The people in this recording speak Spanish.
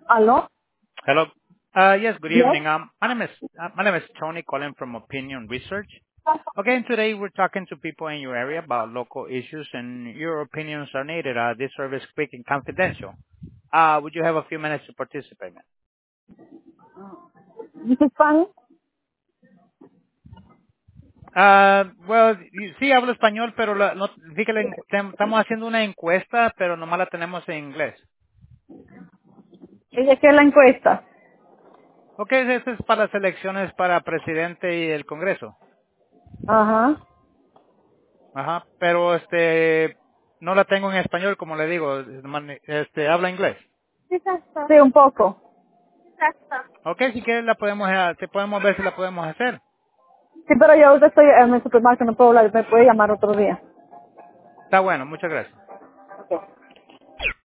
¿Aló? Hello. Yes, good Yes. evening. My name is Tony calling from Opinion Research. Okay, and today we're talking to people in your area about local issues, and your opinions are needed. This service is quick and confidential. Would you have a few minutes to participate, ma'am? ¿Dice Spanish? Well, sí hablo español, pero no, fíjate, estamos haciendo una encuesta, pero nomás la tenemos en inglés. ¿Ella qué es la encuesta? Okay, esto es para las elecciones para presidente y el Congreso. Ajá. Ajá, pero no la tengo en español, como le digo, habla inglés. Sí, un poco. Ok, si quieres la podemos, te podemos ver si la podemos hacer. Sí, pero yo ahorita estoy en el supermercado, no puedo hablar, me puede llamar otro día. Está bueno, muchas gracias.